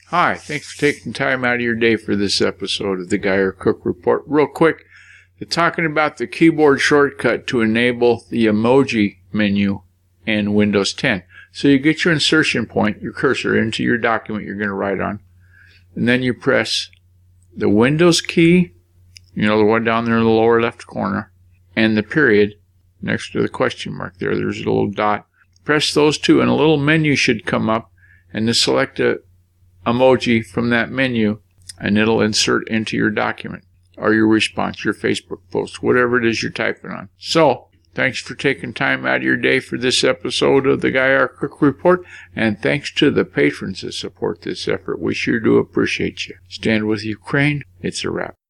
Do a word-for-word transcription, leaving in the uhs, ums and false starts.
Hi, thanks for taking time out of your day for this episode of the Guy or Cook Report. Real quick, they're talking about the keyboard shortcut to enable the emoji menu in Windows ten. So you get your insertion point, your cursor, into your document you're going to write on. And then you press the Windows key, you know, the one down there in the lower left corner, and the period next to the question mark there. There's a little dot. Press those two, and a little menu should come up, and then select a emoji from that menu, and it'll insert into your document or your response, your Facebook post, whatever it is you're typing on. So, thanks for taking time out of your day for this episode of the Guy R. Cook Report, and thanks to the patrons that support this effort. We sure do appreciate you. Stand with Ukraine. It's a wrap.